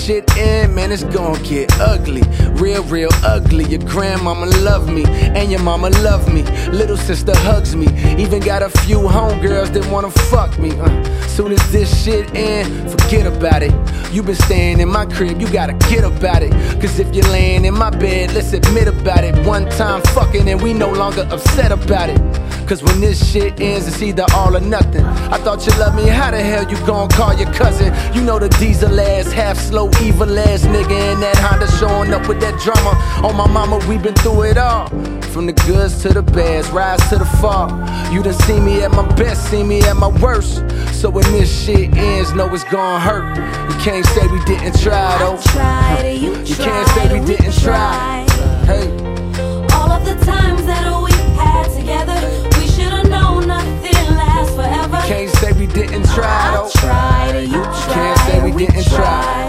shit end, man, it's gon' get ugly. Real ugly. Your grandmama love me, and your mama love me. Little sister hugs me. Even got a few homegirls that wanna fuck me. Soon as this shit end, forget about it. You been staying in my crib, you gotta get about it. Cause if you're laying in my bed, let's admit about it. One time fucking and we no longer upset about it. Cause when this shit ends, it's either all or nothing. I thought you loved me, how the hell you gon' call your cousin? You know the diesel ass, half slow, evil ass nigga in that Honda showing up with that drama. On my mama, we been through it all. From the goods to the bads, rise to the fall. You done see me at my best, see me at my worst. So when this shit ends, know it's gon' hurt. You can't say we didn't try though. You can't say we didn't try. Hey. All of the times that we had together, we should've known nothing lasts forever. You can't say we didn't try though. You can't say we didn't try.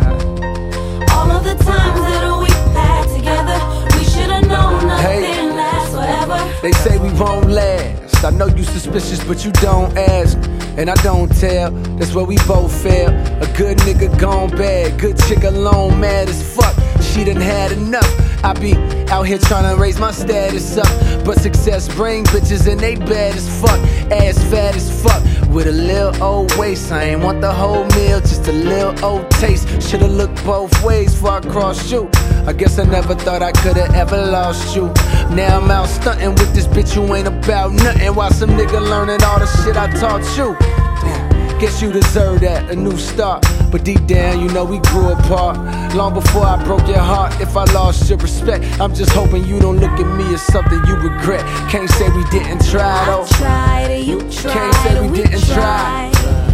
All of the times that we had together, we should've known nothing lasts forever. They say we won't last. I know you suspicious, but you don't ask. And I don't tell, that's where we both fail. A good nigga gone bad, good chick alone mad as fuck. She done had enough. I be out here tryna raise my status up, but success bring bitches and they bad as fuck. Ass fat as fuck, with a little old waist. I ain't want the whole meal, just a little old taste. Shoulda looked both ways before I crossed you. I guess I never thought I coulda ever lost you. Now I'm out stunting with this bitch who ain't about nothing, while some nigga learning all the shit I taught you. Guess you deserve that, a new start. But deep down, you know we grew apart. Long before I broke your heart, if I lost your respect, I'm just hoping you don't look at me as something you regret. Can't say we didn't try though. Can't say we didn't try.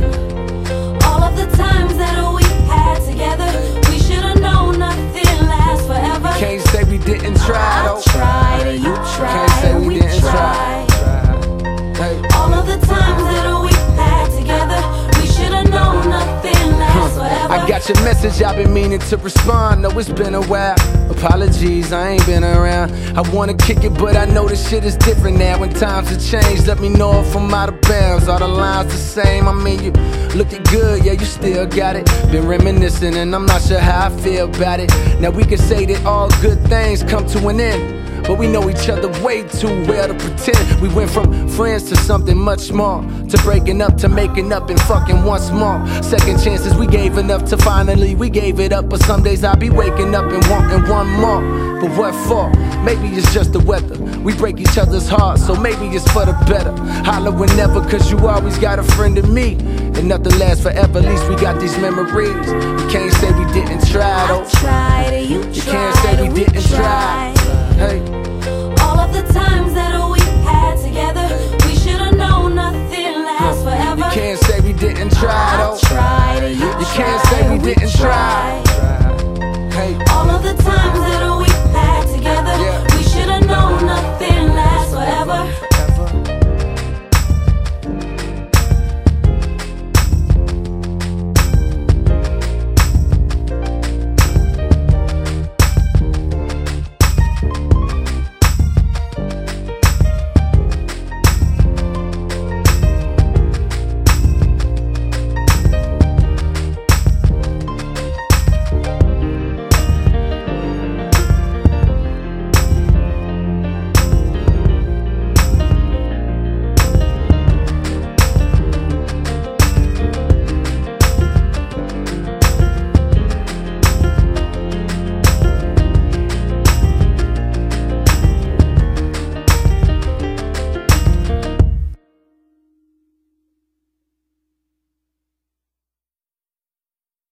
All of the times that we had together, we should've known nothing lasts forever. Can't say we didn't try though. Can't say we didn't try. Hey. All of the times that we had together, we should've known nothing lasts forever. I got your message, I've been meaning to respond. No, it's been a while. Apologies, I ain't been around. I wanna kick it, but I know this shit is different now. When times have changed, let me know if I'm out of bounds. All the lines the same, I mean you looking good, yeah, you still got it. Been reminiscing and I'm not sure how I feel about it. Now we can say that all good things come to an end, but we know each other way too well to pretend. We went from friends to something much more, to breaking up, to making up and fucking once more. Second chances we gave enough to finally we gave it up. But some days I be waking up and wanting one more. But what for? Maybe it's just the weather. We break each other's hearts, so maybe it's for the better. Holler whenever, cause you always got a friend in me. And nothing lasts forever, at least we got these memories. You can't say we didn't try though. You can't say we didn't try. Hey. All of the times that we had together, we should've known nothing lasts forever. You can't say we didn't try though. You can't say we didn't try. Hey. All of the times that we